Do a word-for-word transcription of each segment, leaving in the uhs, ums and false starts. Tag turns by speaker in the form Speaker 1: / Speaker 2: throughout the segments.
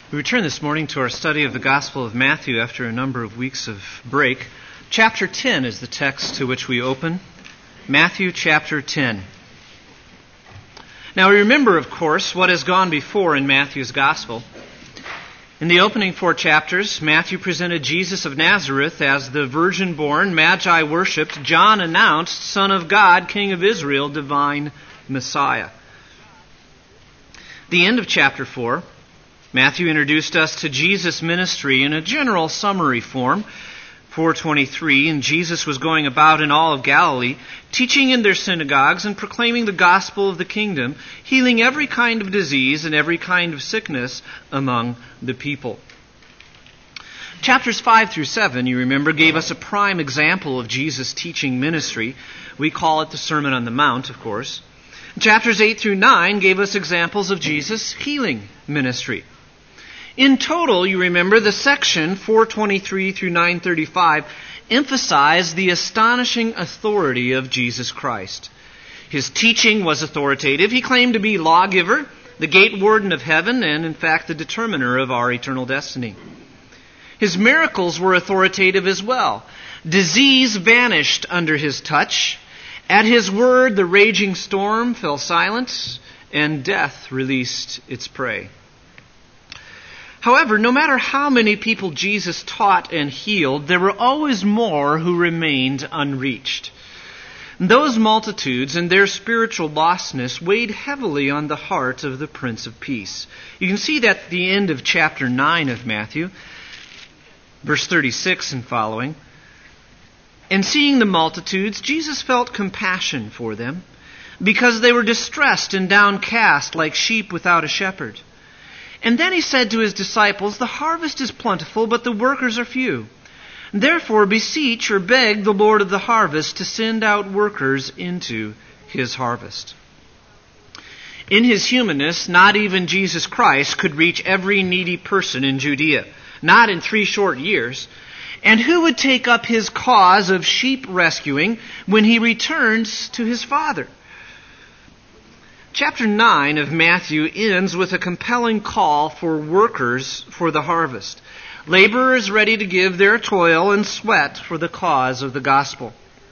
Speaker 1: We return this morning to our study of the Gospel of Matthew after a number of weeks of break. Chapter ten is the text to which we open. Matthew chapter ten. Now we remember, of course, what has gone before in Matthew's Gospel. In the opening four chapters, Matthew presented Jesus of Nazareth as the virgin-born, Magi-worshipped, John announced, Son of God, King of Israel, divine Messiah. The end of chapter four, Matthew introduced us to Jesus' ministry in a general summary form. four twenty-three, and Jesus was going about in all of Galilee, teaching in their synagogues and proclaiming the gospel of the kingdom, healing every kind of disease and every kind of sickness among the people. Chapters five through seven, you remember, gave us a prime example of Jesus' teaching ministry. We call it the Sermon on the Mount, of course. Chapters eight through nine gave us examples of Jesus' healing ministry. In total, you remember, the section four twenty-three through nine thirty-five emphasized the astonishing authority of Jesus Christ. His teaching was authoritative. He claimed to be lawgiver, the gate warden of heaven, and in fact the determiner of our eternal destiny. His miracles were authoritative as well. Disease vanished under his touch. At his word, the raging storm fell silent, and death released its prey. However, no matter how many people Jesus taught and healed, there were always more who remained unreached. Those multitudes and their spiritual lostness weighed heavily on the heart of the Prince of Peace. You can see that at the end of chapter nine of Matthew, verse thirty-six and following. And seeing the multitudes, Jesus felt compassion for them, because they were distressed and downcast like sheep without a shepherd. And then he said to his disciples, the harvest is plentiful, but the workers are few. Therefore beseech or beg the Lord of the harvest to send out workers into his harvest. In his humanness, not even Jesus Christ could reach every needy person in Judea, not in three short years. And who would take up his cause of sheep rescuing when he returns to his Father? Chapter nine of Matthew ends with a compelling call for workers for the harvest. Laborers ready to give their toil and sweat for the cause of the gospel.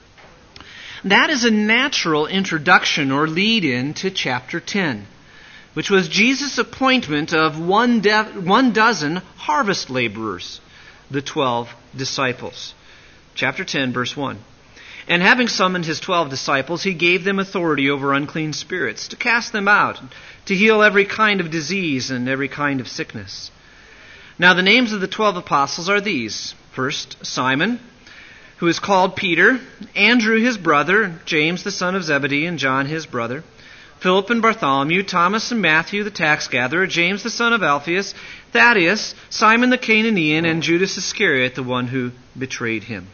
Speaker 1: That is a natural introduction or lead-in to chapter ten, which was Jesus' appointment of one, de- one dozen harvest laborers, the twelve disciples. Chapter ten, verse one. And having summoned his twelve disciples, he gave them authority over unclean spirits, to cast them out, to heal every kind of disease and every kind of sickness. Now the names of the twelve apostles are these. First, Simon, who is called Peter, Andrew his brother, James the son of Zebedee, and John his brother, Philip and Bartholomew, Thomas and Matthew the tax gatherer, James the son of Alphaeus, Thaddeus, Simon the Cananean, and Judas Iscariot, the one who betrayed him.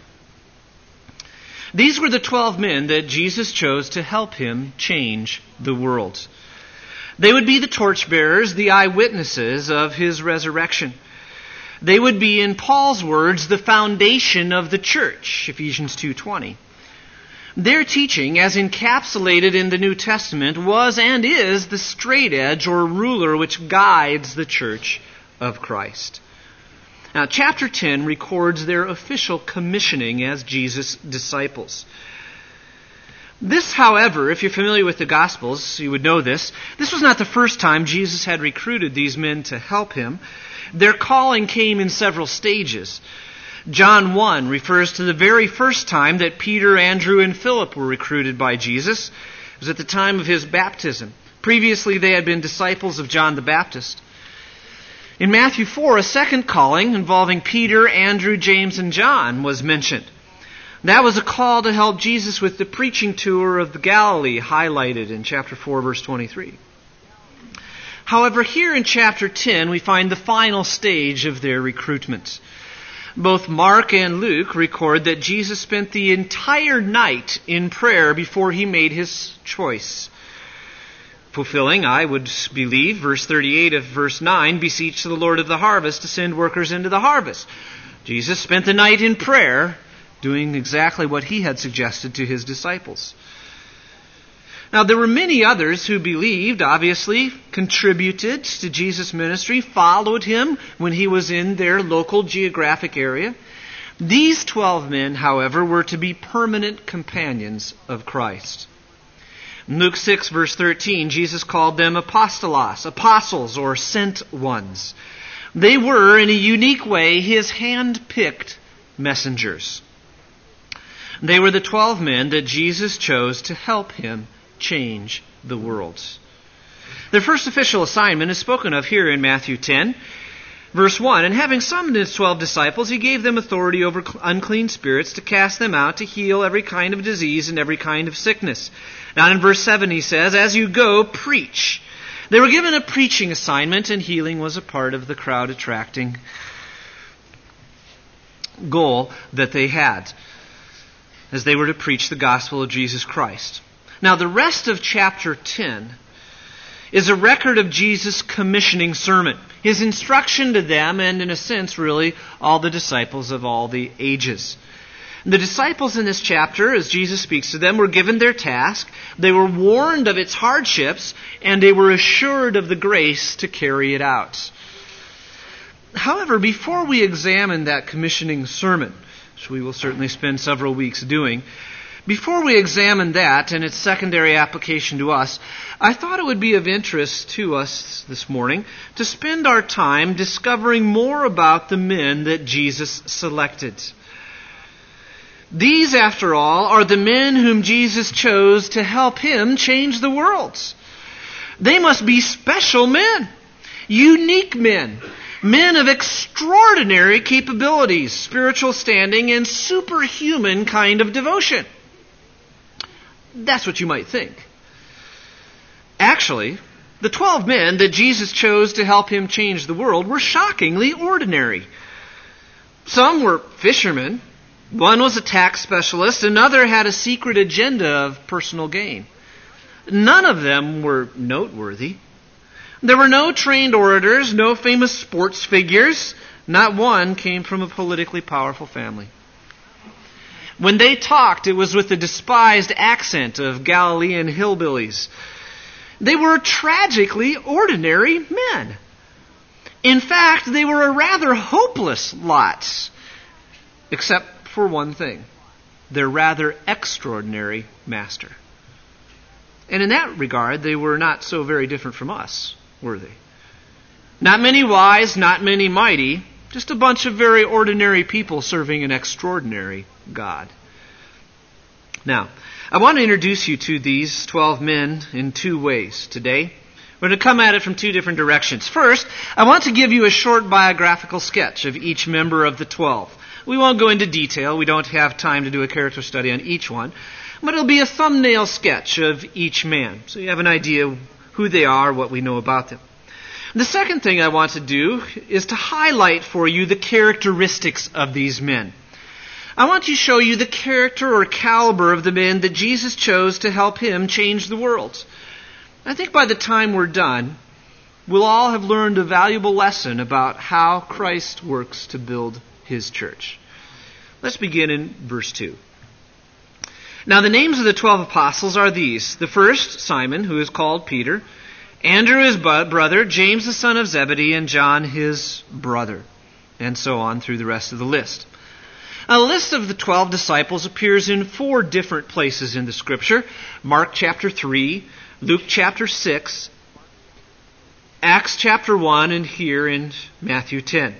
Speaker 1: These were the twelve men that Jesus chose to help him change the world. They would be the torchbearers, the eyewitnesses of his resurrection. They would be, in Paul's words, the foundation of the church, Ephesians two twenty. Their teaching, as encapsulated in the New Testament, was and is the straight edge or ruler which guides the church of Christ. Now, chapter ten records their official commissioning as Jesus' disciples. This, however, if you're familiar with the Gospels, you would know this. This was not the first time Jesus had recruited these men to help him. Their calling came in several stages. John one refers to the very first time that Peter, Andrew, and Philip were recruited by Jesus. It was at the time of his baptism. Previously, they had been disciples of John the Baptist. In Matthew four, a second calling involving Peter, Andrew, James, and John was mentioned. That was a call to help Jesus with the preaching tour of the Galilee, highlighted in chapter four, verse twenty-three. However, here in chapter ten, we find the final stage of their recruitment. Both Mark and Luke record that Jesus spent the entire night in prayer before he made his choice. Fulfilling, I would believe, verse thirty-eight of verse nine, beseech the Lord of the harvest to send workers into the harvest. Jesus spent the night in prayer, doing exactly what he had suggested to his disciples. Now, there were many others who believed, obviously, contributed to Jesus' ministry, followed him when he was in their local geographic area. These twelve men, however, were to be permanent companions of Christ. In Luke six, verse thirteen, Jesus called them apostolos, apostles or sent ones. They were, in a unique way, his hand-picked messengers. They were the twelve men that Jesus chose to help him change the world. Their first official assignment is spoken of here in Matthew ten, verse one. And having summoned his twelve disciples, he gave them authority over unclean spirits to cast them out, to heal every kind of disease and every kind of sickness. Now in verse seven he says, as you go, preach. They were given a preaching assignment, and healing was a part of the crowd-attracting goal that they had, as they were to preach the gospel of Jesus Christ. Now, the rest of chapter ten is a record of Jesus' commissioning sermon, his instruction to them, and in a sense, really, all the disciples of all the ages. The disciples in this chapter, as Jesus speaks to them, were given their task. They were warned of its hardships, and they were assured of the grace to carry it out. However, before we examine that commissioning sermon, which we will certainly spend several weeks doing, before we examine that and its secondary application to us, I thought it would be of interest to us this morning to spend our time discovering more about the men that Jesus selected. These, after all, are the men whom Jesus chose to help him change the world. They must be special men, unique men, men of extraordinary capabilities, spiritual standing, and superhuman kind of devotion. That's what you might think. Actually, the twelve men that Jesus chose to help him change the world were shockingly ordinary. Some were fishermen. One was a tax specialist. Another had a secret agenda of personal gain. None of them were noteworthy. There were no trained orators, no famous sports figures. Not one came from a politically powerful family. When they talked, it was with the despised accent of Galilean hillbillies. They were tragically ordinary men. In fact, they were a rather hopeless lot, except for one thing: their rather extraordinary master. And in that regard, they were not so very different from us, were they? Not many wise, not many mighty, just a bunch of very ordinary people serving an extraordinary God. Now, I want to introduce you to these twelve men in two ways today. We're going to come at it from two different directions. First, I want to give you a short biographical sketch of each member of the twelve. We won't go into detail. We don't have time to do a character study on each one. But it'll be a thumbnail sketch of each man, so you have an idea who they are, what we know about them. The second thing I want to do is to highlight for you the characteristics of these men. I want to show you the character or caliber of the men that Jesus chose to help him change the world. I think by the time we're done, we'll all have learned a valuable lesson about how Christ works to build his church. Let's begin in verse two. Now the names of the twelve apostles are these. The first, Simon, who is called Peter, Andrew his brother, James the son of Zebedee, and John his brother, and so on through the rest of the list. A list of the twelve disciples appears in four different places in the Scripture: Mark chapter three, Luke chapter six, Acts chapter one, and here in Matthew ten.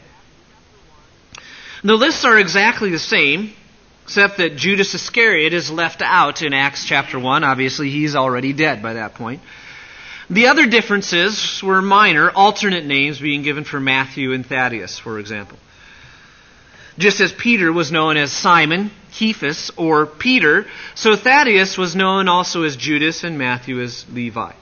Speaker 1: The lists are exactly the same, except that Judas Iscariot is left out in Acts chapter one. Obviously, he's already dead by that point. The other differences were minor, alternate names being given for Matthew and Thaddeus, for example. Just as Peter was known as Simon, Cephas, or Peter, so Thaddeus was known also as Judas and Matthew as Levi.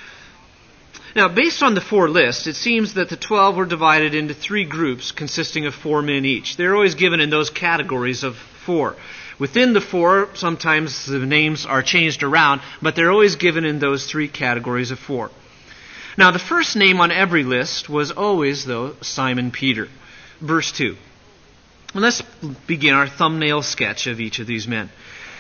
Speaker 1: Now, based on the four lists, it seems that the twelve were divided into three groups consisting of four men each. They're always given in those categories of four. Within the four, sometimes the names are changed around, but they're always given in those three categories of four. Now, the first name on every list was always, though, Simon Peter. Verse two. Let's begin our thumbnail sketch of each of these men.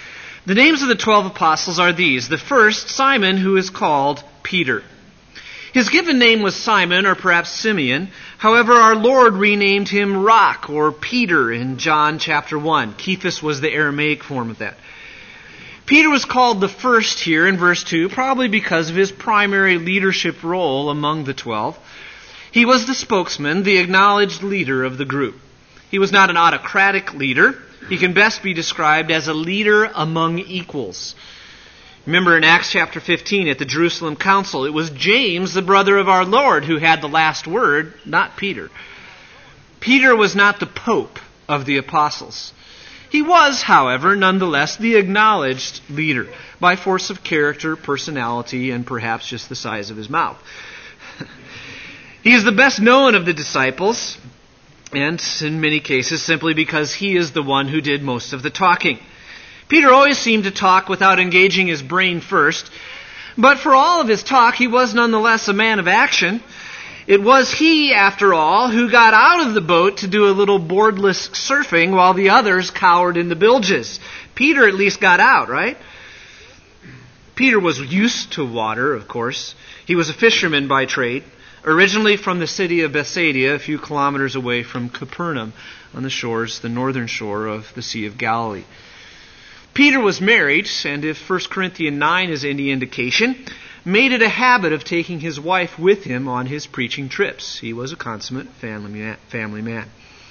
Speaker 1: The names of the twelve apostles are these. The first, Simon, who is called Peter. His given name was Simon, or perhaps Simeon. However, our Lord renamed him Rock, or Peter, in John chapter one. Cephas was the Aramaic form of that. Peter was called the first here in verse two, probably because of his primary leadership role among the twelve. He was the spokesman, the acknowledged leader of the group. He was not an autocratic leader. He can best be described as a leader among equals. Remember in Acts chapter fifteen at the Jerusalem Council, it was James, the brother of our Lord, who had the last word, not Peter. Peter was not the pope of the apostles. He was, however, nonetheless the acknowledged leader by force of character, personality, and perhaps just the size of his mouth. He is the best known of the disciples, and in many cases simply because he is the one who did most of the talking. Peter always seemed to talk without engaging his brain first, but for all of his talk, he was nonetheless a man of action. It was he, after all, who got out of the boat to do a little boardless surfing while the others cowered in the bilges. Peter at least got out, right? Peter was used to water, of course. He was a fisherman by trade, originally from the city of Bethsaida, a few kilometers away from Capernaum, on the shores, the northern shore of the Sea of Galilee. Peter was married, and if First Corinthians nine is any indication, made it a habit of taking his wife with him on his preaching trips. He was a consummate family man.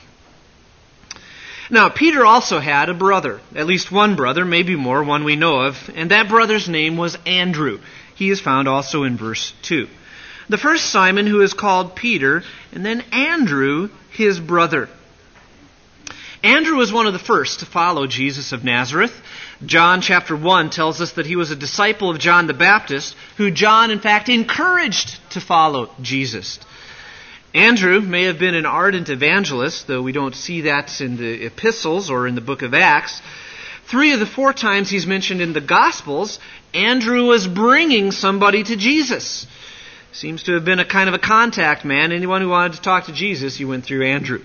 Speaker 1: Now, Peter also had a brother, at least one brother, maybe more, one we know of, and that brother's name was Andrew. He is found also in verse two. The first Simon, who is called Peter, and then Andrew, his brother. Andrew was one of the first to follow Jesus of Nazareth. John chapter one tells us that he was a disciple of John the Baptist, who John, in fact, encouraged to follow Jesus. Andrew may have been an ardent evangelist, though we don't see that in the epistles or in the book of Acts. Three of the four times he's mentioned in the Gospels, Andrew was bringing somebody to Jesus. Seems to have been a kind of a contact man. Anyone who wanted to talk to Jesus, you went through Andrew.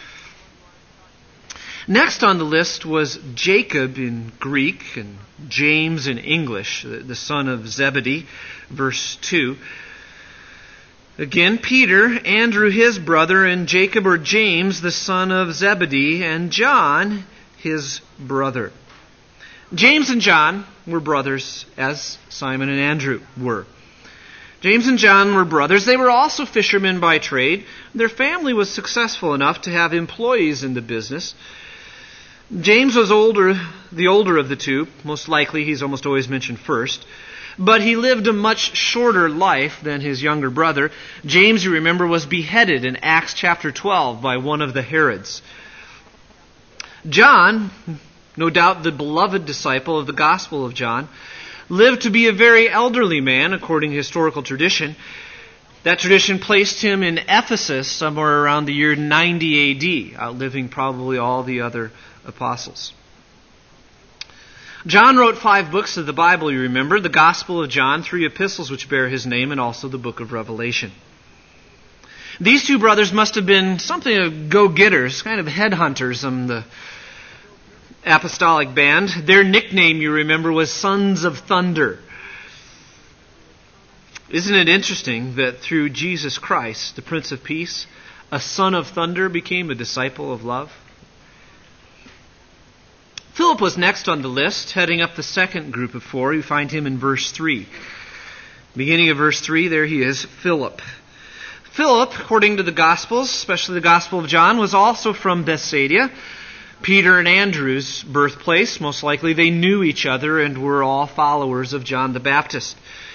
Speaker 1: Next on the list was Jacob in Greek and James in English, the son of Zebedee, verse two. Again, Peter, Andrew his brother, and Jacob or James, the son of Zebedee, and John, his brother. James and John were brothers, as Simon and Andrew were. James and John were brothers. They were also fishermen by trade. Their family was successful enough to have employees in the business. James was older, the older of the two. Most likely, he's almost always mentioned first. But he lived a much shorter life than his younger brother. James, you remember, was beheaded in Acts chapter twelve by one of the Herods. John, no doubt the beloved disciple of the Gospel of John, lived to be a very elderly man, according to historical tradition. That tradition placed him in Ephesus somewhere around the year ninety A D, outliving probably all the other apostles. John wrote five books of the Bible, you remember, the Gospel of John, three epistles which bear his name, and also the book of Revelation. These two brothers must have been something of go-getters, kind of headhunters on the apostolic band. Their nickname, you remember, was Sons of Thunder. Isn't it interesting that through Jesus Christ, the Prince of Peace, a son of thunder became a disciple of love? Philip was next on the list, heading up the second group of four. You find him in verse three. Beginning of verse three, there he is, Philip. Philip, according to the Gospels, especially the Gospel of John, was also from Bethsaida, Peter and Andrew's birthplace. Most likely they knew each other and were all followers of John the Baptist.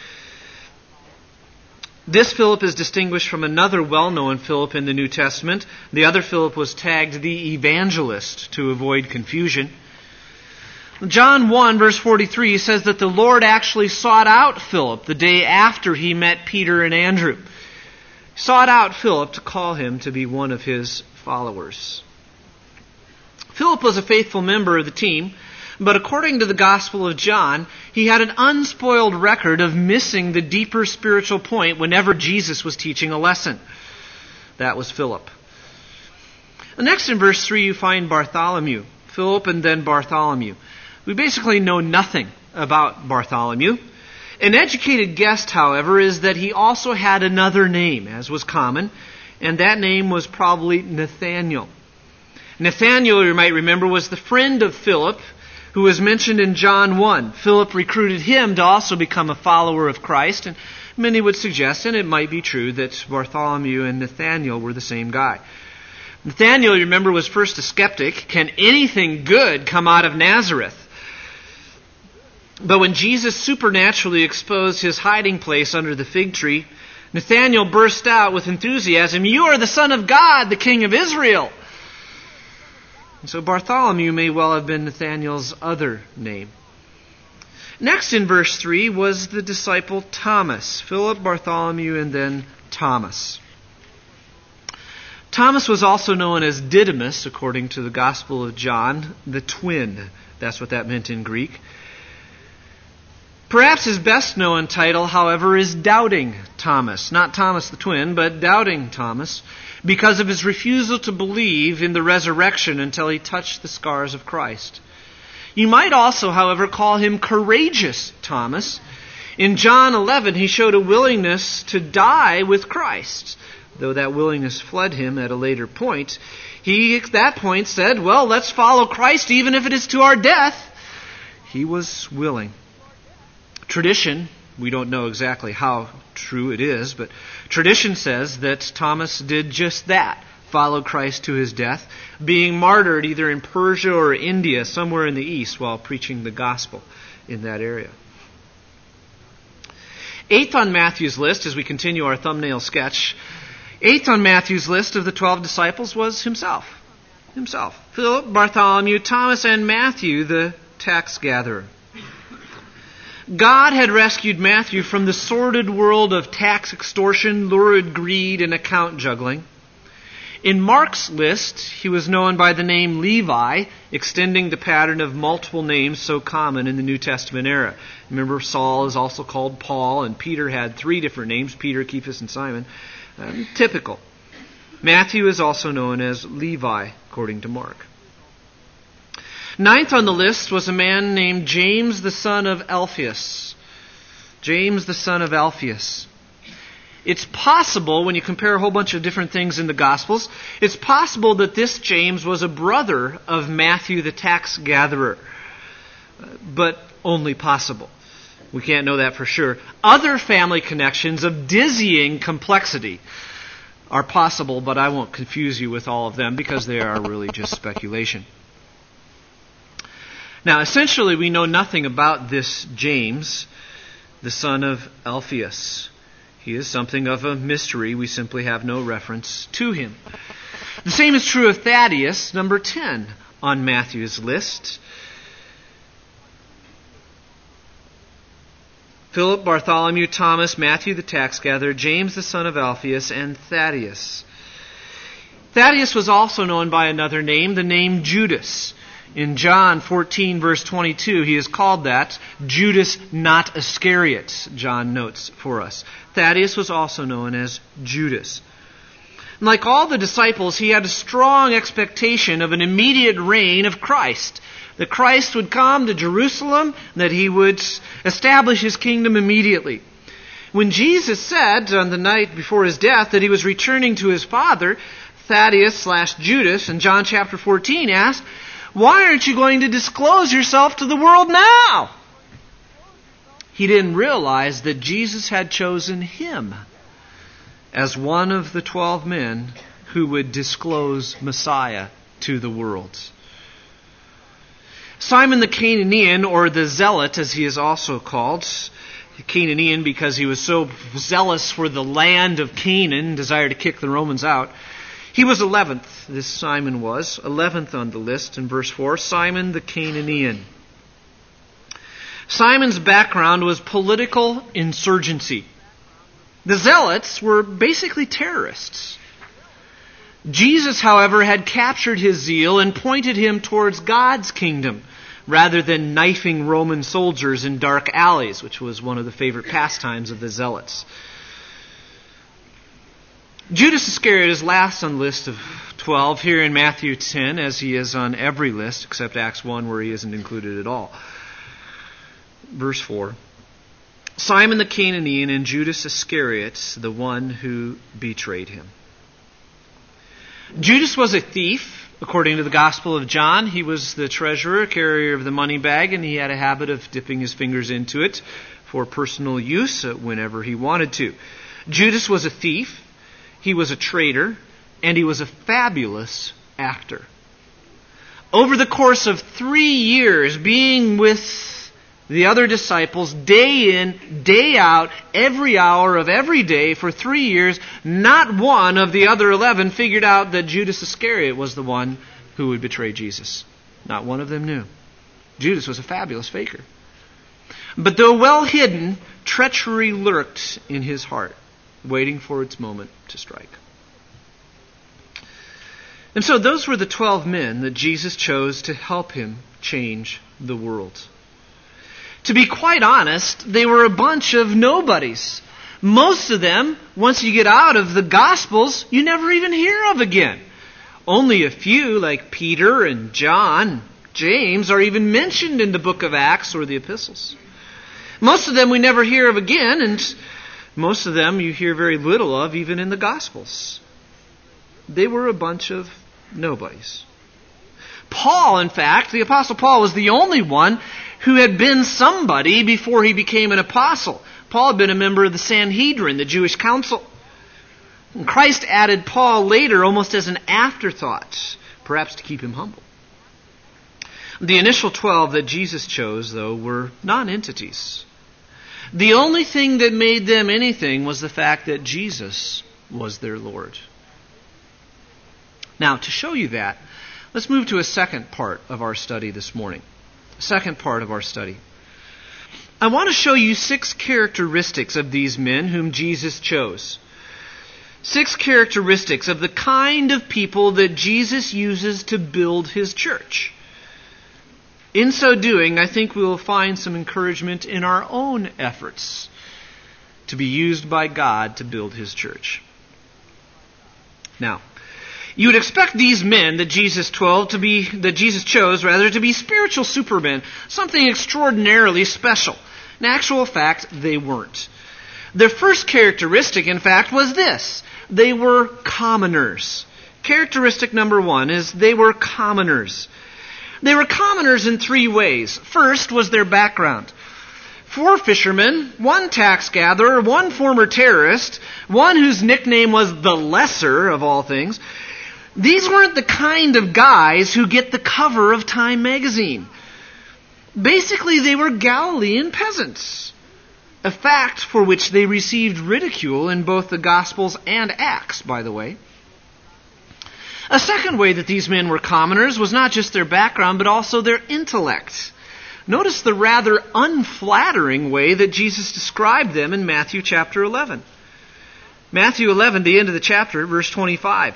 Speaker 1: This Philip is distinguished from another well-known Philip in the New Testament. The other Philip was tagged the evangelist to avoid confusion. John one, verse forty-three, says that the Lord actually sought out Philip the day after he met Peter and Andrew. He sought out Philip to call him to be one of his followers. Philip was a faithful member of the team, but according to the Gospel of John, he had an unspoiled record of missing the deeper spiritual point whenever Jesus was teaching a lesson. That was Philip. Next in verse three, you find Bartholomew. Philip and then Bartholomew. We basically know nothing about Bartholomew. An educated guess, however, is that he also had another name, as was common, and that name was probably Nathanael. Nathanael, you might remember, was the friend of Philip, who was mentioned in John one. Philip recruited him to also become a follower of Christ, and many would suggest, and it might be true, that Bartholomew and Nathanael were the same guy. Nathanael, you remember, was first a skeptic. Can anything good come out of Nazareth? But when Jesus supernaturally exposed his hiding place under the fig tree, Nathanael burst out with enthusiasm, "You are the Son of God, the King of Israel." And so Bartholomew may well have been Nathanael's other name. Next in verse three was the disciple Thomas. Philip, Bartholomew, and then Thomas. Thomas was also known as Didymus, according to the Gospel of John, the twin. That's what that meant in Greek. Perhaps his best known title, however, is Doubting Thomas. Not Thomas the twin, but Doubting Thomas, because of his refusal to believe in the resurrection until he touched the scars of Christ. You might also, however, call him Courageous Thomas. In John eleven, he showed a willingness to die with Christ. Though that willingness fled him at a later point, he at that point said, well, let's follow Christ even if it is to our death. He was willing. Tradition, we don't know exactly how true it is, but tradition says that Thomas did just that, followed Christ to his death, being martyred either in Persia or India, somewhere in the east, while preaching the gospel in that area. Eighth on Matthew's list, as we continue our thumbnail sketch, eighth on Matthew's list of the twelve disciples was himself. Himself. Philip, Bartholomew, Thomas, and Matthew, the tax gatherer. God had rescued Matthew from the sordid world of tax extortion, lurid greed, and account juggling. In Mark's list, he was known by the name Levi, extending the pattern of multiple names so common in the New Testament era. Remember, Saul is also called Paul, and Peter had three different names, Peter, Cephas, and Simon. Um, typical. Matthew is also known as Levi, according to Mark. Ninth on the list was a man named James, the son of Alphaeus. James, the son of Alphaeus. It's possible, when you compare a whole bunch of different things in the Gospels, it's possible that this James was a brother of Matthew, the tax gatherer. But only possible. We can't know that for sure. Other family connections of dizzying complexity are possible, but I won't confuse you with all of them because they are really just speculation. Now, essentially, we know nothing about this James, the son of Alphaeus. He is something of a mystery. We simply have no reference to him. The same is true of Thaddeus, number ten on Matthew's list. Philip, Bartholomew, Thomas, Matthew the tax gatherer, James the son of Alphaeus, and Thaddeus. Thaddeus was also known by another name, the name Judas. In John fourteen, verse twenty-two, he is called that, Judas not Iscariot, John notes for us. Thaddeus was also known as Judas. And like all the disciples, he had a strong expectation of an immediate reign of Christ. That Christ would come to Jerusalem, that he would establish his kingdom immediately. When Jesus said on the night before his death that he was returning to his Father, Thaddeus slash Judas in John chapter fourteen asked, "Why aren't you going to disclose yourself to the world now?" He didn't realize that Jesus had chosen him as one of the twelve men who would disclose Messiah to the world. Simon the Canaanian, or the Zealot as he is also called, Canaanian because he was so zealous for the land of Canaan, desired to kick the Romans out. He was eleventh, this Simon was, eleventh on the list in verse four, Simon the Canaanian. Simon's background was political insurgency. The Zealots were basically terrorists. Jesus, however, had captured his zeal and pointed him towards God's kingdom, rather than knifing Roman soldiers in dark alleys, which was one of the favorite pastimes of the Zealots. Judas Iscariot is last on the list of twelve here in Matthew ten, as he is on every list except Acts one, where he isn't included at all. Verse four. Simon the Canaanian and Judas Iscariot, the one who betrayed him. Judas was a thief, according to the Gospel of John. He was the treasurer, carrier of the money bag, and he had a habit of dipping his fingers into it for personal use whenever he wanted to. Judas was a thief, he was a traitor, and he was a fabulous actor. Over the course of three years, being with the other disciples, day in, day out, every hour of every day for three years, not one of the other eleven figured out that Judas Iscariot was the one who would betray Jesus. Not one of them knew. Judas was a fabulous faker. But though well hidden, treachery lurked in his heart, waiting for its moment to strike. And so those were the twelve men that Jesus chose to help him change the world. To be quite honest, they were a bunch of nobodies. Most of them, once you get out of the Gospels, you never even hear of again. Only a few, like Peter and John, James, are even mentioned in the book of Acts or the epistles. Most of them we never hear of again, and most of them you hear very little of even in the Gospels. They were a bunch of nobodies. Paul, in fact, the Apostle Paul, was the only one who had been somebody before he became an apostle. Paul had been a member of the Sanhedrin, the Jewish council. And Christ added Paul later almost as an afterthought, perhaps to keep him humble. The initial twelve that Jesus chose, though, were non-entities. The only thing that made them anything was the fact that Jesus was their Lord. Now, to show you that, let's move to a second part of our study this morning. Second part of our study. I want to show you six characteristics of these men whom Jesus chose. Six characteristics of the kind of people that Jesus uses to build his church. In so doing, I think we will find some encouragement in our own efforts to be used by God to build his church. Now, you would expect these men that Jesus twelve to be that Jesus chose rather to be spiritual supermen, something extraordinarily special. In actual fact, they weren't. Their first characteristic, in fact, was this: they were commoners. Characteristic number one is they were commoners. They were commoners in three ways. First was their background. Four fishermen, one tax gatherer, one former terrorist, one whose nickname was the Lesser of all things. These weren't the kind of guys who get the cover of Time magazine. Basically, they were Galilean peasants, a fact for which they received ridicule in both the Gospels and Acts, by the way. A second way that these men were commoners was not just their background, but also their intellect. Notice the rather unflattering way that Jesus described them in Matthew chapter eleven. Matthew eleven, the end of the chapter, verse twenty-five.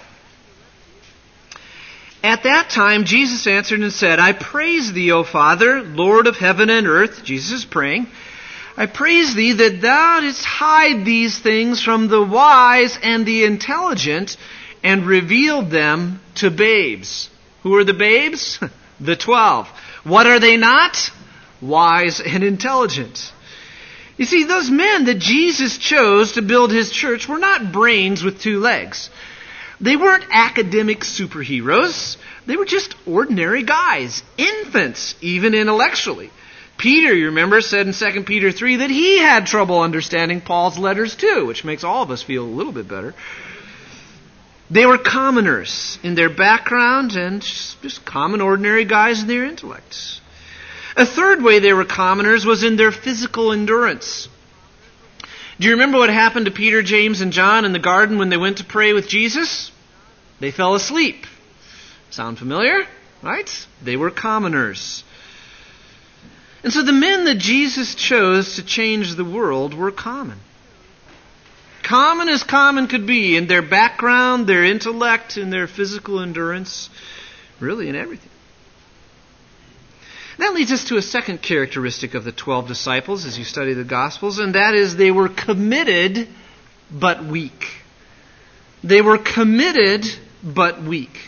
Speaker 1: At that time, Jesus answered and said, I praise thee, O Father, Lord of heaven and earth. Jesus is praying. I praise thee that thou didst hide these things from the wise and the intelligent and revealed them to babes. Who are the babes? The twelve. What are they not? Wise and intelligent. You see, those men that Jesus chose to build his church were not brains with two legs. They weren't academic superheroes. They were just ordinary guys, infants, even intellectually. Peter, you remember, said in Second Peter three that he had trouble understanding Paul's letters too, which makes all of us feel a little bit better. They were commoners in their background and just common, ordinary guys in their intellects. A third way they were commoners was in their physical endurance. Do you remember what happened to Peter, James, and John in the garden when they went to pray with Jesus? They fell asleep. Sound familiar? Right? They were commoners. And so the men that Jesus chose to change the world were common. Common as common could be in their background, their intellect, in their physical endurance, really in everything. That leads us to a second characteristic of the twelve disciples as you study the Gospels, and that is they were committed but weak. They were committed but weak.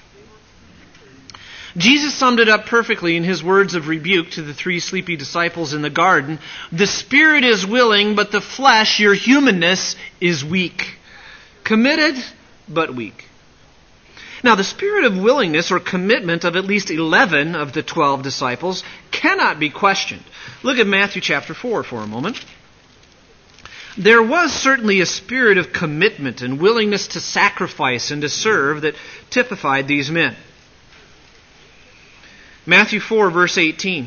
Speaker 1: Jesus summed it up perfectly in his words of rebuke to the three sleepy disciples in the garden. The spirit is willing, but the flesh, your humanness, is weak. Committed, but weak. Now, the spirit of willingness or commitment of at least eleven of the twelve disciples cannot be questioned. Look at Matthew chapter four for a moment. There was certainly a spirit of commitment and willingness to sacrifice and to serve that typified these men. Matthew four, verse eighteen.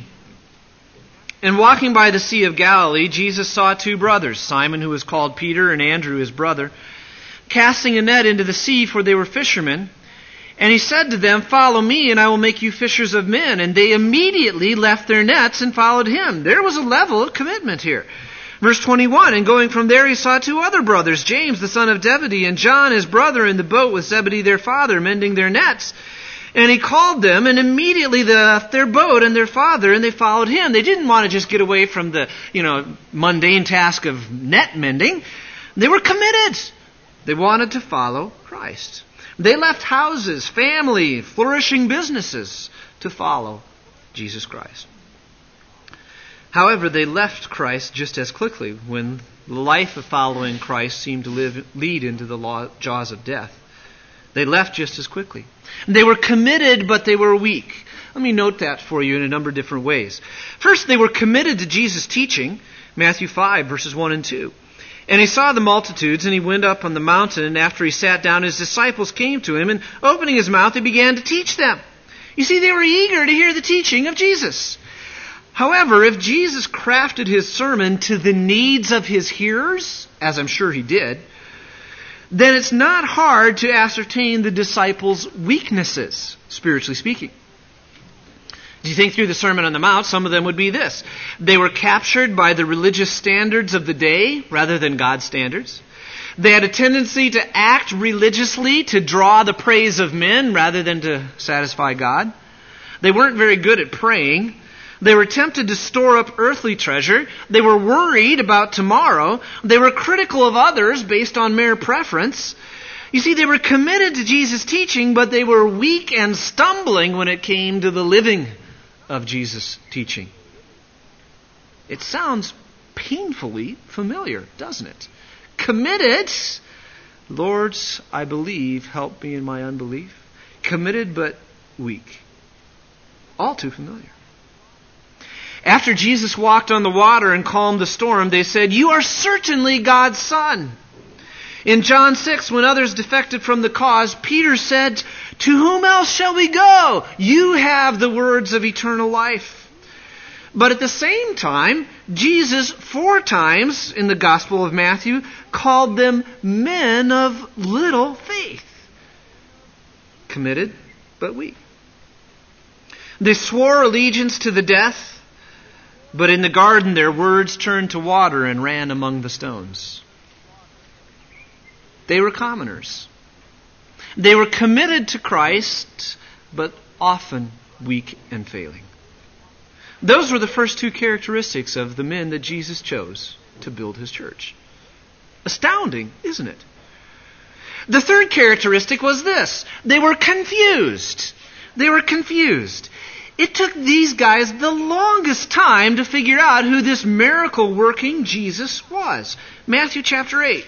Speaker 1: And walking by the Sea of Galilee, Jesus saw two brothers, Simon, who was called Peter, and Andrew, his brother, casting a net into the sea, for they were fishermen. And he said to them, follow me, and I will make you fishers of men. And they immediately left their nets and followed him. There was a level of commitment here. Verse twenty-one, and going from there he saw two other brothers, James the son of Zebedee, and John his brother, in the boat with Zebedee their father, mending their nets. And he called them, and immediately they left their boat and their father, and they followed him. They didn't want to just get away from the, you know, mundane task of net mending. They were committed. They wanted to follow Christ. They left houses, family, flourishing businesses to follow Jesus Christ. However, they left Christ just as quickly when the life of following Christ seemed to live, lead into the law, jaws of death. They left just as quickly. They were committed, but they were weak. Let me note that for you in a number of different ways. First, they were committed to Jesus' teaching, Matthew five, verses one and two. And he saw the multitudes, and he went up on the mountain, and after he sat down, his disciples came to him, and opening his mouth, he began to teach them. You see, they were eager to hear the teaching of Jesus. However, if Jesus crafted his sermon to the needs of his hearers, as I'm sure he did, then it's not hard to ascertain the disciples' weaknesses, spiritually speaking. As you think through the Sermon on the Mount, some of them would be this. They were captured by the religious standards of the day rather than God's standards. They had a tendency to act religiously to draw the praise of men rather than to satisfy God. They weren't very good at praying. They were tempted to store up earthly treasure. They were worried about tomorrow. They were critical of others based on mere preference. You see, they were committed to Jesus' teaching, but they were weak and stumbling when it came to the living of Jesus' teaching. It sounds painfully familiar, doesn't it? Committed, Lord, I believe, help me in my unbelief. Committed but weak. All too familiar. After Jesus walked on the water and calmed the storm, they said, you are certainly God's Son. In John six, when others defected from the cause, Peter said, to whom else shall we go? You have the words of eternal life. But at the same time, Jesus, four times in the Gospel of Matthew, called them men of little faith. Committed, but weak. They swore allegiance to the death, but in the garden their words turned to water and ran among the stones. They were commoners. They were committed to Christ, but often weak and failing. Those were the first two characteristics of the men that Jesus chose to build his church. Astounding, isn't it? The third characteristic was this. They were confused. They were confused. It took these guys the longest time to figure out who this miracle-working Jesus was. Matthew chapter eight,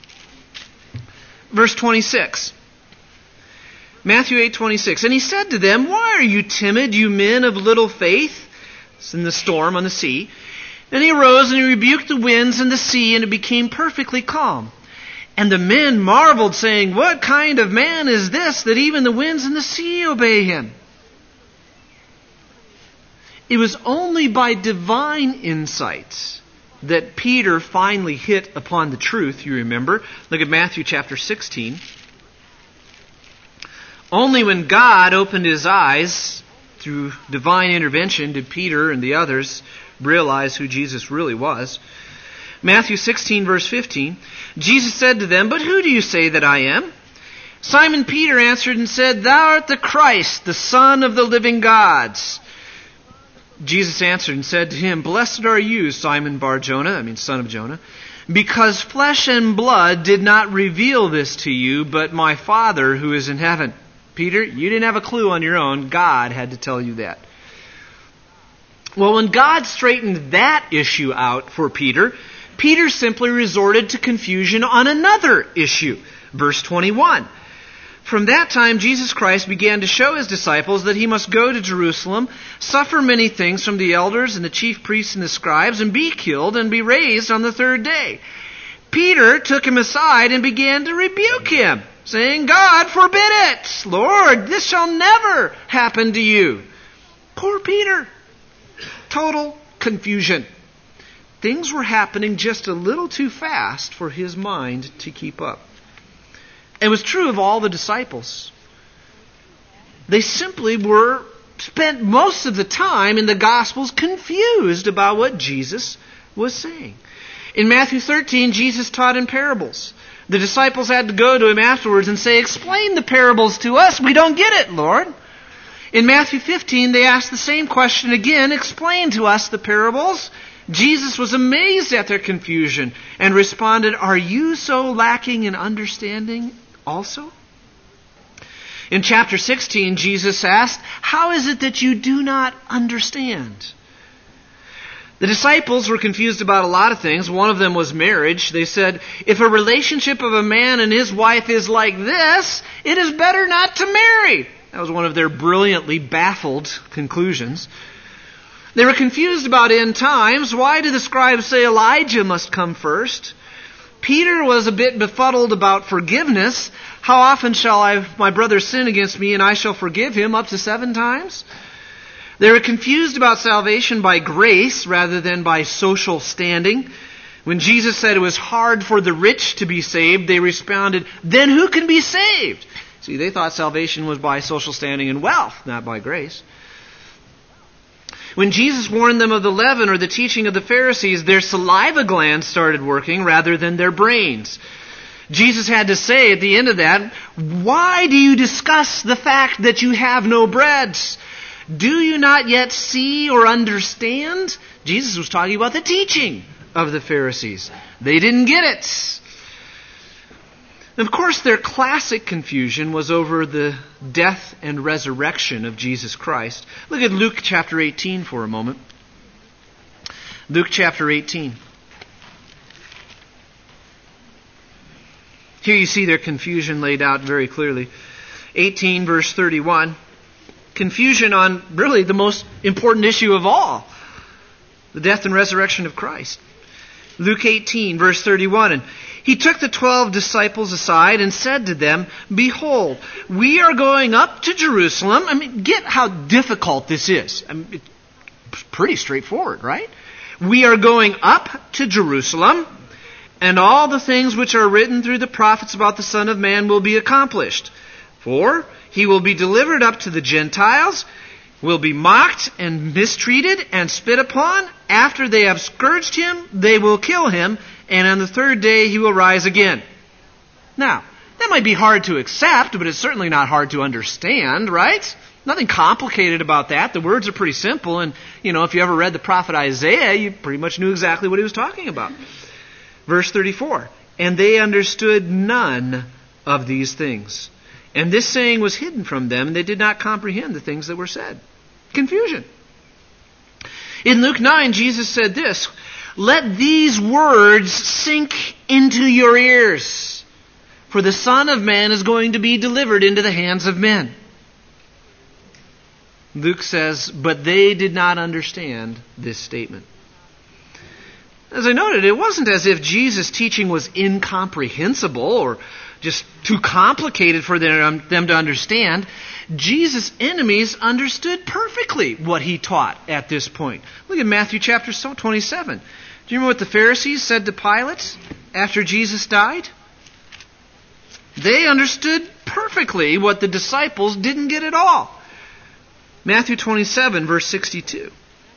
Speaker 1: verse twenty-six. Matthew eight twenty-six. And he said to them, why are you timid, you men of little faith? It's in the storm on the sea. And he arose and he rebuked the winds and the sea, and it became perfectly calm. And the men marveled, saying, what kind of man is this, that even the winds and the sea obey him? It was only by divine insight that Peter finally hit upon the truth, you remember. Look at Matthew chapter sixteen. Only when God opened his eyes through divine intervention did Peter and the others realize who Jesus really was. Matthew sixteen, verse fifteen. Jesus said to them, but who do you say that I am? Simon Peter answered and said, thou art the Christ, the Son of the living God. Jesus answered and said to him, blessed are you, Simon Bar-Jonah, I mean son of Jonah. because flesh and blood did not reveal this to you, but my Father who is in heaven. Peter, you didn't have a clue on your own. God had to tell you that. Well, when God straightened that issue out for Peter, Peter simply resorted to confusion on another issue. Verse twenty-one. From that time, Jesus Christ began to show his disciples that he must go to Jerusalem, suffer many things from the elders and the chief priests and the scribes, and be killed and be raised on the third day. Peter took him aside and began to rebuke him, saying, God forbid it! Lord, this shall never happen to you. Poor Peter. Total confusion. Things were happening just a little too fast for his mind to keep up. It was true of all the disciples. They simply were spent most of the time in the Gospels confused about what Jesus was saying. In Matthew thirteen, Jesus taught in parables. The disciples had to go to him afterwards and say, explain the parables to us. We don't get it, Lord. In Matthew fifteen, they asked the same question again, explain to us the parables. Jesus was amazed at their confusion and responded, are you so lacking in understanding also? In chapter sixteen, Jesus asked, how is it that you do not understand? The disciples were confused about a lot of things. One of them was marriage. They said, if a relationship of a man and his wife is like this, it is better not to marry. That was one of their brilliantly baffled conclusions. They were confused about end times. Why do the scribes say Elijah must come first? Peter was a bit befuddled about forgiveness. How often shall I, my brother sin against me and I shall forgive him? Up to seven times? They were confused about salvation by grace rather than by social standing. When Jesus said it was hard for the rich to be saved, they responded, then who can be saved? See, they thought salvation was by social standing and wealth, not by grace. When Jesus warned them of the leaven or the teaching of the Pharisees, their saliva glands started working rather than their brains. Jesus had to say at the end of that, why do you discuss the fact that you have no bread? Do you not yet see or understand? Jesus was talking about the teaching of the Pharisees. They didn't get it. Of course, their classic confusion was over the death and resurrection of Jesus Christ. Look at Luke chapter eighteen for a moment. Luke chapter eighteen. Here you see their confusion laid out very clearly. eighteen verse thirty-one. Confusion on really the most important issue of all. The death and resurrection of Christ. Luke eighteen verse thirty-one. And he took the twelve disciples aside and said to them, behold, we are going up to Jerusalem. I mean, get how difficult this is. I mean, it's pretty straightforward, right? We are going up to Jerusalem, and all the things which are written through the prophets about the Son of Man will be accomplished. For he will be delivered up to the Gentiles, will be mocked and mistreated and spit upon. After they have scourged him, they will kill him, and on the third day he will rise again. Now, that might be hard to accept, but it's certainly not hard to understand, right? Nothing complicated about that. The words are pretty simple, and, you know, if you ever read the prophet Isaiah, you pretty much knew exactly what he was talking about. Verse thirty-four, and they understood none of these things. And this saying was hidden from them, and they did not comprehend the things that were said. Confusion. In Luke nine, Jesus said this, let these words sink into your ears, for the Son of Man is going to be delivered into the hands of men. Luke says, but they did not understand this statement. As I noted, it wasn't as if Jesus' teaching was incomprehensible or just too complicated for them to understand. Jesus' enemies understood perfectly what he taught at this point. Look at Matthew chapter twenty-seven. Do you remember what the Pharisees said to Pilate after Jesus died? They understood perfectly what the disciples didn't get at all. Matthew twenty-seven, verse sixty-two.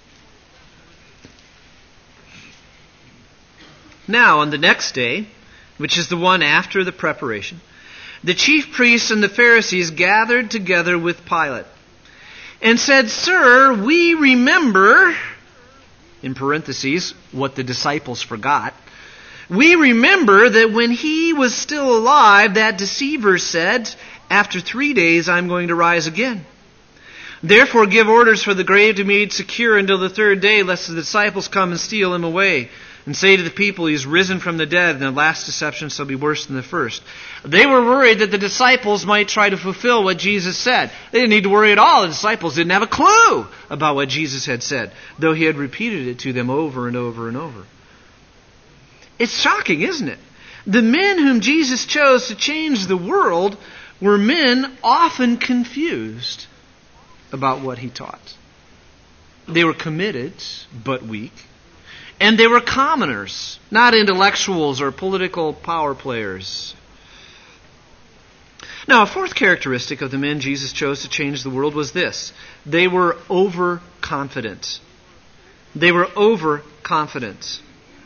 Speaker 1: Now, on the next day, which is the one after the preparation, the chief priests and the Pharisees gathered together with Pilate and said, Sir, we remember, in parentheses, what the disciples forgot, We remember that when he was still alive, that deceiver said, after three days I'm going to rise again. Therefore give orders for the grave to be made secure until the third day, lest the disciples come and steal him away, and say to the people, he is risen from the dead, and the last deception shall be worse than the first. They were worried that the disciples might try to fulfill what Jesus said. They didn't need to worry at all. The disciples didn't have a clue about what Jesus had said, though he had repeated it to them over and over and over. It's shocking, isn't it? The men whom Jesus chose to change the world were men often confused about what he taught. They were committed, but weak. And they were commoners, not intellectuals or political power players. Now, a fourth characteristic of the men Jesus chose to change the world was this. They were overconfident. They were overconfident.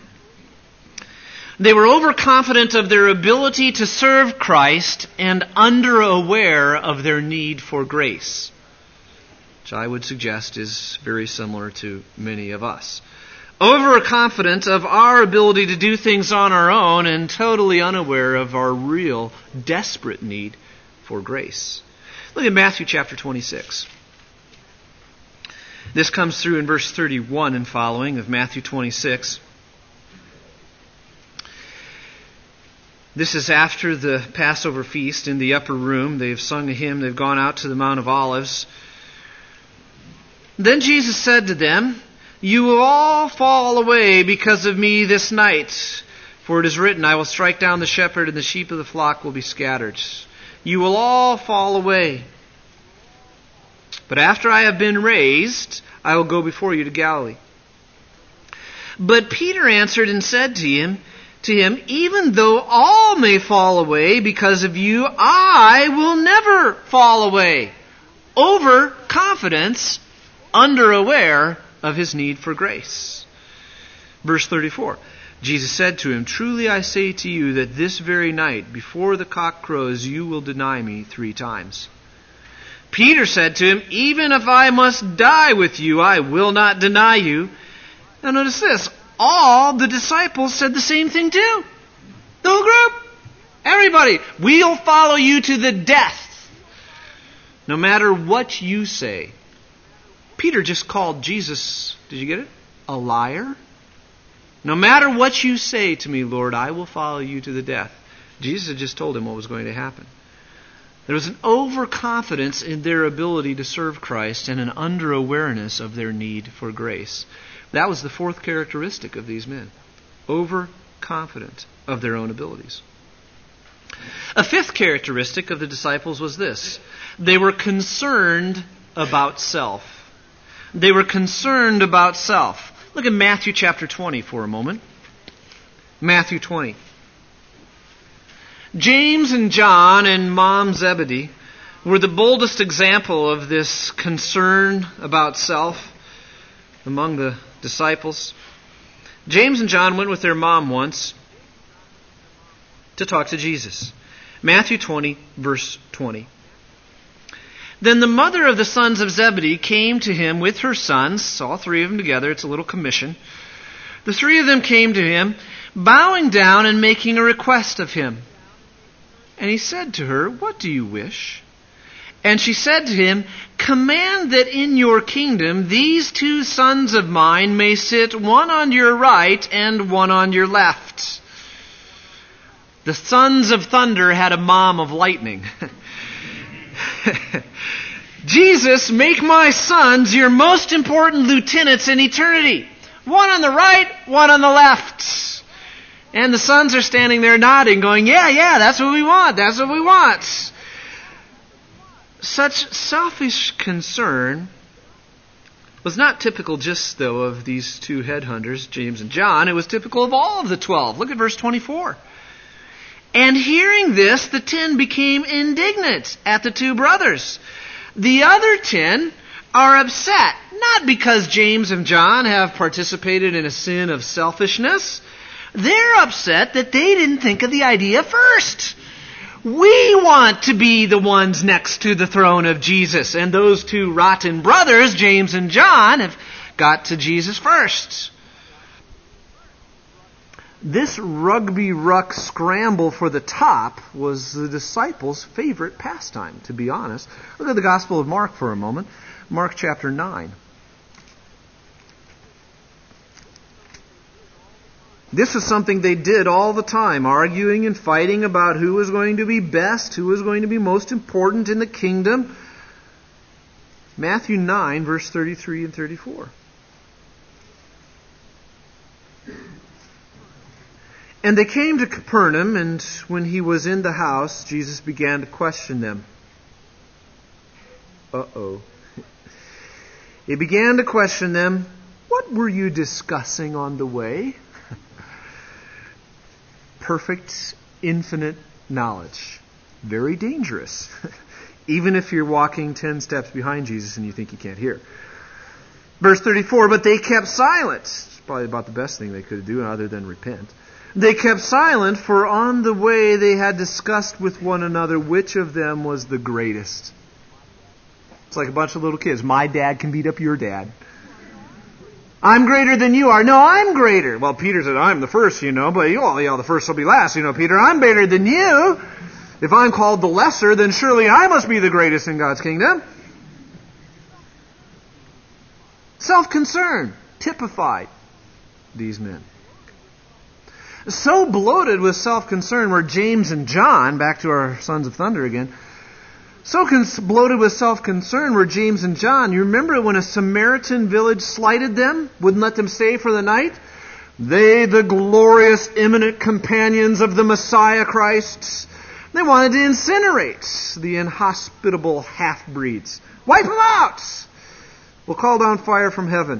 Speaker 1: They were overconfident of their ability to serve Christ and underaware of their need for grace, which I would suggest is very similar to many of us. Overconfident of our ability to do things on our own and totally unaware of our real, desperate need for grace. Look at Matthew chapter twenty-six. This comes through in verse thirty-one and following of Matthew twenty-six. This is after the Passover feast in the upper room. They've sung a hymn. They've gone out to the Mount of Olives. Then Jesus said to them, "You will all fall away because of me this night. For it is written, I will strike down the shepherd, and the sheep of the flock will be scattered. You will all fall away. But after I have been raised, I will go before you to Galilee." But Peter answered and said to him, to him, "Even though all may fall away because of you, I will never fall away." Overconfidence, underaware of his need for grace. Verse thirty-four. Jesus said to him, "Truly I say to you that this very night, before the cock crows, you will deny me three times." Peter said to him, "Even if I must die with you, I will not deny you." Now notice this. All the disciples said the same thing too. The whole group. Everybody. We'll follow you to the death. No matter what you say. Peter just called Jesus, did you get it? A liar? No matter what you say to me, Lord, I will follow you to the death. Jesus had just told him what was going to happen. There was an overconfidence in their ability to serve Christ and an under-awareness of their need for grace. That was the fourth characteristic of these men. Overconfident of their own abilities. A fifth characteristic of the disciples was this. They were concerned about self. They were concerned about self. Look at Matthew chapter twenty for a moment. Matthew twenty. James and John and Mom Zebedee were the boldest example of this concern about self among the disciples. James and John went with their mom once to talk to Jesus. Matthew twenty, verse twenty. Then the mother of the sons of Zebedee came to him with her sons, all three of them together. It's a little commission. The three of them came to him, bowing down and making a request of him. And he said to her, "What do you wish?" And she said to him, "Command that in your kingdom these two sons of mine may sit one on your right and one on your left." The sons of thunder had a mom of lightning. Jesus, make my sons your most important lieutenants in eternity. One on the right, one on the left. And the sons are standing there nodding, going, yeah, yeah, that's what we want, that's what we want. Such selfish concern was not typical just, though, of these two headhunters, James and John. It was typical of all of the twelve. Look at verse twenty-four. And hearing this, the ten became indignant at the two brothers. The other ten are upset, not because James and John have participated in a sin of selfishness. They're upset that they didn't think of the idea first. We want to be the ones next to the throne of Jesus. And those two rotten brothers, James and John, have got to Jesus first. This rugby ruck scramble for the top was the disciples' favorite pastime, to be honest. Look at the Gospel of Mark for a moment. Mark chapter nine. This is something they did all the time, arguing and fighting about who was going to be best, who was going to be most important in the kingdom. Matthew nine, verse thirty-three and thirty-four. And they came to Capernaum, and when he was in the house, Jesus began to question them. Uh-oh. He began to question them, "What were you discussing on the way?" Perfect, infinite knowledge. Very dangerous. Even if you're walking ten steps behind Jesus and you think you can't hear. Verse thirty-four, but they kept silent. It's probably about the best thing they could do other than repent. They kept silent, for on the way they had discussed with one another which of them was the greatest. It's like a bunch of little kids. My dad can beat up your dad. I'm greater than you are. No, I'm greater. Well, Peter said, I'm the first, you know, but you all, you know, the first will be last, you know, Peter. I'm better than you. If I'm called the lesser, then surely I must be the greatest in God's kingdom. Self-concern typified these men. So bloated with self-concern were James and John, back to our sons of thunder again, so cons- bloated with self-concern were James and John. You remember when a Samaritan village slighted them, wouldn't let them stay for the night? They, the glorious, imminent companions of the Messiah Christ, they wanted to incinerate the inhospitable half-breeds. Wipe them out! We'll call down fire from heaven.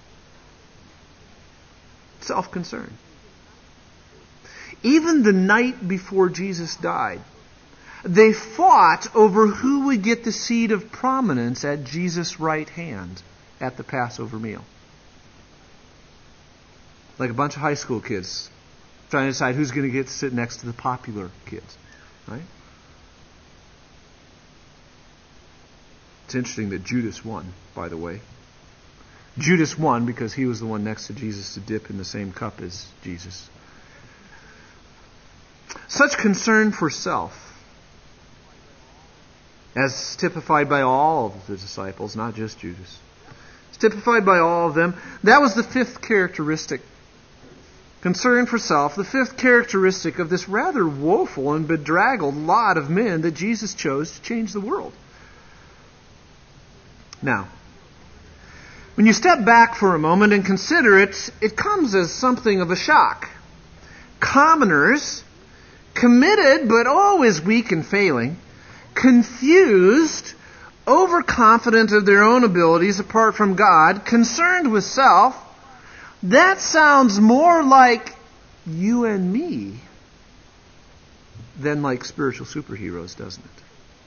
Speaker 1: Self-concern. Even the night before Jesus died, they fought over who would get the seat of prominence at Jesus' right hand at the Passover meal. Like a bunch of high school kids trying to decide who's going to get to sit next to the popular kids. Right? It's interesting that Judas won, by the way. Judas won because he was the one next to Jesus to dip in the same cup as Jesus. Such concern for self, as typified by all of the disciples, not just Judas. It's typified by all of them. That was the fifth characteristic. Concern for self, the fifth characteristic of this rather woeful and bedraggled lot of men that Jesus chose to change the world. Now, when you step back for a moment and consider it, it comes as something of a shock. Commoners, committed but always weak and failing, confused, overconfident of their own abilities apart from God, concerned with self, that sounds more like you and me than like spiritual superheroes, doesn't it?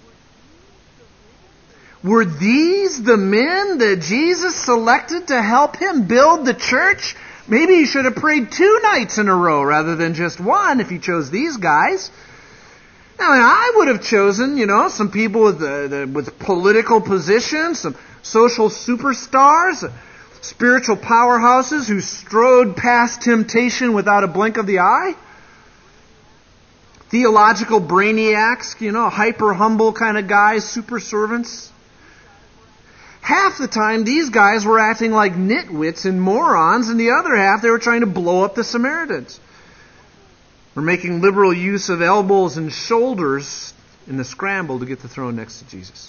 Speaker 1: Were these the men that Jesus selected to help him build the church? Maybe he should have prayed two nights in a row rather than just one if he chose these guys. Now, I would have chosen, you know, some people with uh, the, with political positions, some social superstars, spiritual powerhouses who strode past temptation without a blink of the eye. Theological brainiacs, you know, hyper-humble kind of guys, super servants. Half the time, these guys were acting like nitwits and morons, and the other half, they were trying to blow up the Samaritans. We're making liberal use of elbows and shoulders in the scramble to get the throne next to Jesus.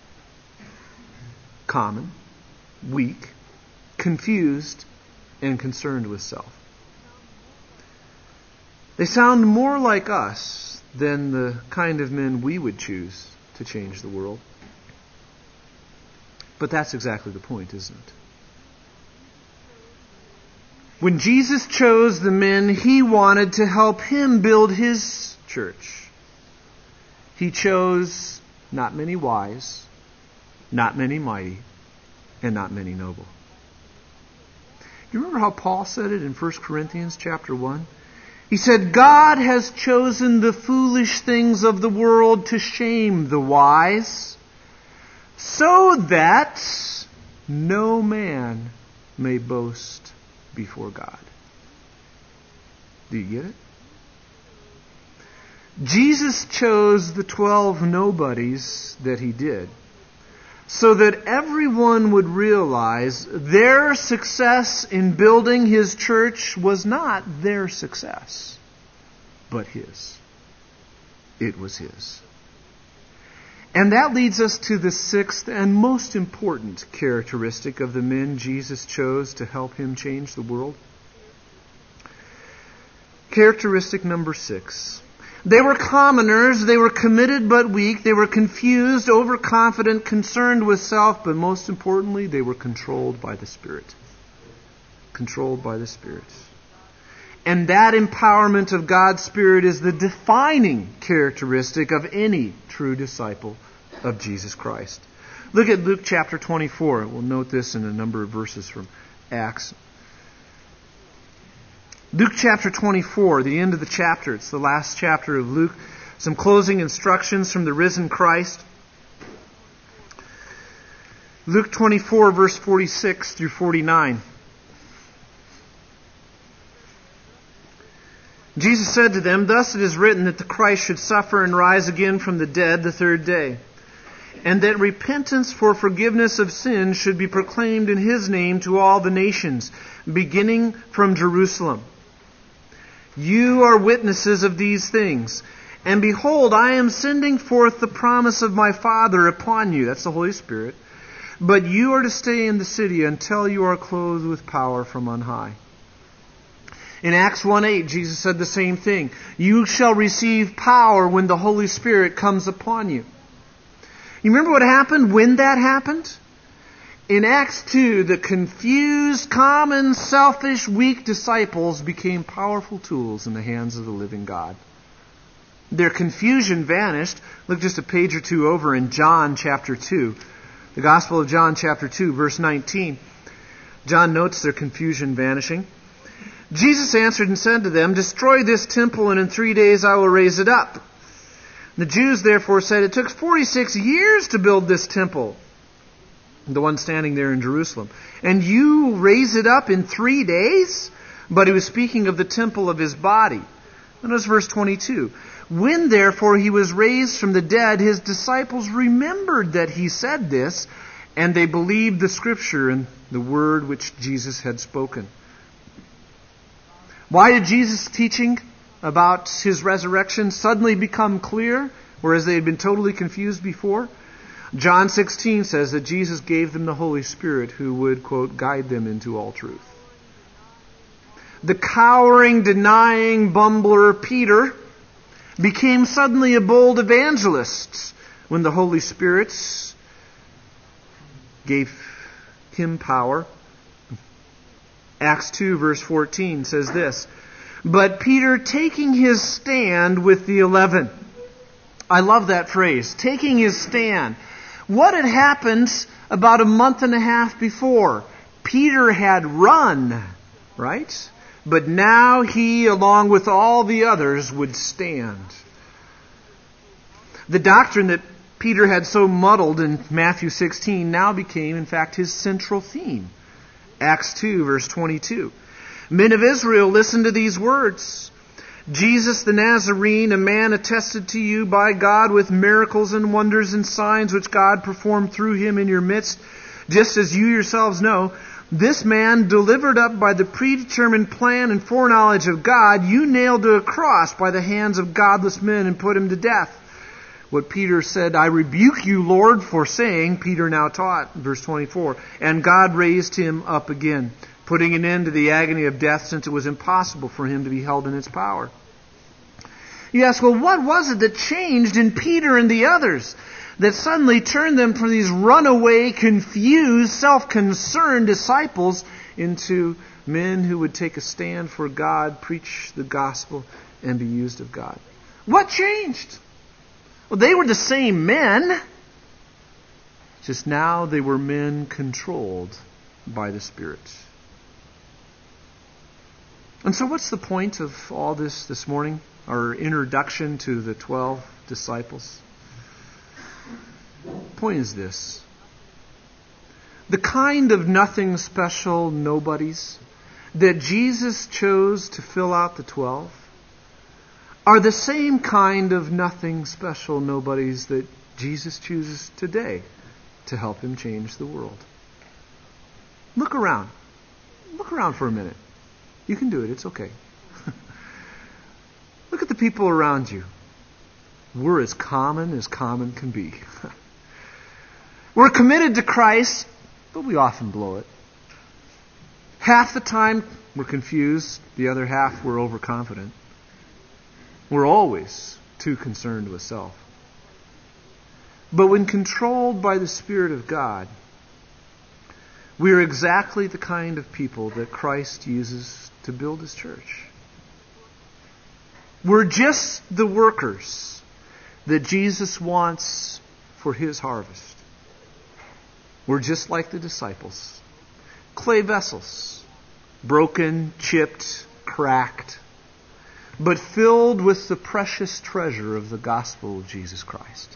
Speaker 1: Common, weak, confused, and concerned with self. They sound more like us than the kind of men we would choose to change the world. But that's exactly the point, isn't it? When Jesus chose the men he wanted to help him build his church, he chose not many wise, not many mighty, and not many noble. You remember how Paul said it in First Corinthians chapter one? He said, God has chosen the foolish things of the world to shame the wise, so that no man may boast before God.
Speaker 2: Do you get it? Jesus chose the twelve nobodies that he did so that everyone would realize their success in building his church was not their success, but his. It was his. And that leads us to the sixth and most important characteristic of the men Jesus chose to help him change the world. Characteristic number six. They were commoners, they were committed but weak, they were confused, overconfident, concerned with self, but most importantly, they were controlled by the Spirit. Controlled by the Spirit. And that empowerment of God's Spirit is the defining characteristic of any true disciple of Jesus Christ. Look at Luke chapter twenty-four. We'll note this in a number of verses from Acts. Luke chapter twenty-four, the end of the chapter. It's the last chapter of Luke. Some closing instructions from the risen Christ. Luke twenty-four, verse forty-six through forty-nine. Jesus said to them, "Thus it is written that the Christ should suffer and rise again from the dead the third day, and that repentance for forgiveness of sins should be proclaimed in His name to all the nations, beginning from Jerusalem. You are witnesses of these things. And behold, I am sending forth the promise of my Father upon you." That's the Holy Spirit. "But you are to stay in the city until you are clothed with power from on high." In Acts one eight, Jesus said the same thing. "You shall receive power when the Holy Spirit comes upon you." You remember what happened when that happened? In Acts two, the confused, common, selfish, weak disciples became powerful tools in the hands of the living God. Their confusion vanished. Look just a page or two over in John chapter two. The Gospel of John chapter two, verse nineteen. John notes their confusion vanishing. "Jesus answered and said to them, 'Destroy this temple, and in three days I will raise it up.' The Jews therefore said, 'It took forty-six years to build this temple,'" the one standing there in Jerusalem, "and you raise it up in three days? But he was speaking of the temple of his body." Notice verse twenty-two. "When therefore he was raised from the dead, his disciples remembered that he said this, and they believed the Scripture and the word which Jesus had spoken." Why did Jesus' teaching about his resurrection suddenly become clear, whereas they had been totally confused before? John sixteen says that Jesus gave them the Holy Spirit who would, quote, "guide them into all truth." The cowering, denying bumbler Peter became suddenly a bold evangelist when the Holy Spirit gave him power. Acts two verse fourteen says this, "But Peter, taking his stand with the eleven." I love that phrase, taking his stand. What had happened about a month and a half before? Peter had run, right? But now he, along with all the others, would stand. The doctrine that Peter had so muddled in Matthew sixteen now became, in fact, his central theme. Acts two, verse twenty-two. "Men of Israel, listen to these words. Jesus the Nazarene, a man attested to you by God with miracles and wonders and signs which God performed through him in your midst, just as you yourselves know. This man, delivered up by the predetermined plan and foreknowledge of God, you nailed to a cross by the hands of godless men and put him to death. What Peter said, 'I rebuke you, Lord,' for saying," Peter now taught, verse twenty-four, "and God raised him up again, putting an end to the agony of death, since it was impossible for him to be held in its power." You ask, well, what was it that changed in Peter and the others that suddenly turned them from these runaway, confused, self-concerned disciples into men who would take a stand for God, preach the gospel, and be used of God? What changed? Well, they were the same men, just now they were men controlled by the Spirit. And so what's the point of all this this morning? Our introduction to the twelve disciples. The point is this. The kind of nothing special nobodies that Jesus chose to fill out the twelve are the same kind of nothing special nobodies that Jesus chooses today to help him change the world. Look around. Look around for a minute. You can do it. It's okay. Look at the people around you. We're as common as common can be. We're committed to Christ, but we often blow it. Half the time we're confused, the other half we're overconfident. We're always too concerned with self. But when controlled by the Spirit of God, we are exactly the kind of people that Christ uses to build His church. We're just the workers that Jesus wants for His harvest. We're just like the disciples. Clay vessels. Broken, chipped, cracked, but filled with the precious treasure of the gospel of Jesus Christ.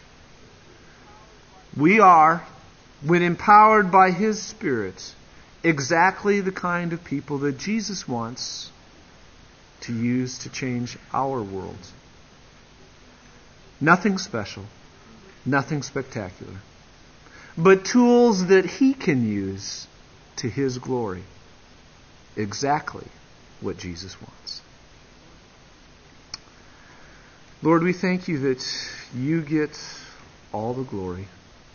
Speaker 2: We are, when empowered by His Spirit, exactly the kind of people that Jesus wants to use to change our world. Nothing special, nothing spectacular, but tools that He can use to His glory. Exactly what Jesus wants. Lord, we thank You that You get all the glory.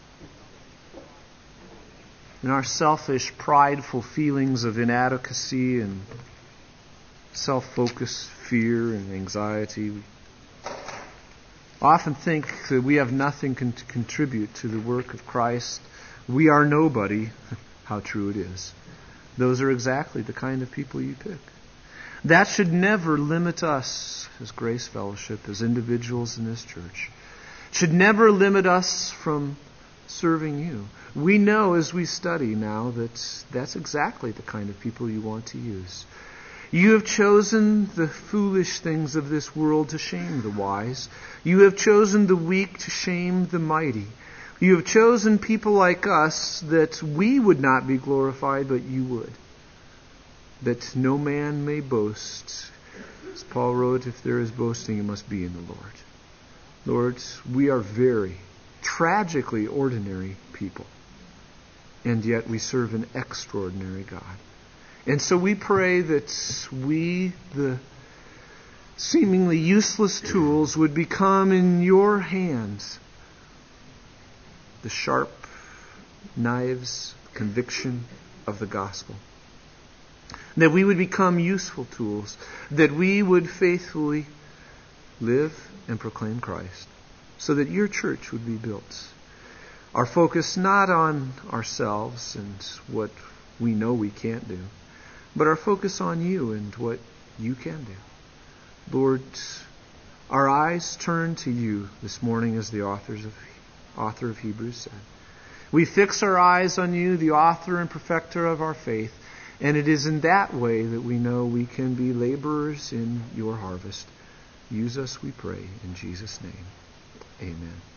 Speaker 2: In our selfish, prideful feelings of inadequacy and self-focused fear and anxiety, we often think that we have nothing con- to contribute to the work of Christ. We are nobody. How true it is. Those are exactly the kind of people You pick. That should never limit us as Grace Fellowship, as individuals in this church. It should never limit us from serving You. We know as we study now that that's exactly the kind of people You want to use. You have chosen the foolish things of this world to shame the wise. You have chosen the weak to shame the mighty. You have chosen people like us that we would not be glorified, but You would. That no man may boast. As Paul wrote, if there is boasting, it must be in the Lord. Lord, we are very tragically ordinary people. And yet we serve an extraordinary God. And so we pray that we, the seemingly useless tools, would become in Your hands the sharp knives, conviction of the gospel. That we would become useful tools. That we would faithfully live and proclaim Christ. So that Your church would be built. Our focus not on ourselves and what we know we can't do, but our focus on You and what You can do. Lord, our eyes turn to You this morning, as the authors of, author of Hebrews said. We fix our eyes on You, the author and perfecter of our faith, and it is in that way that we know we can be laborers in Your harvest. Use us, we pray, in Jesus' name. Amen.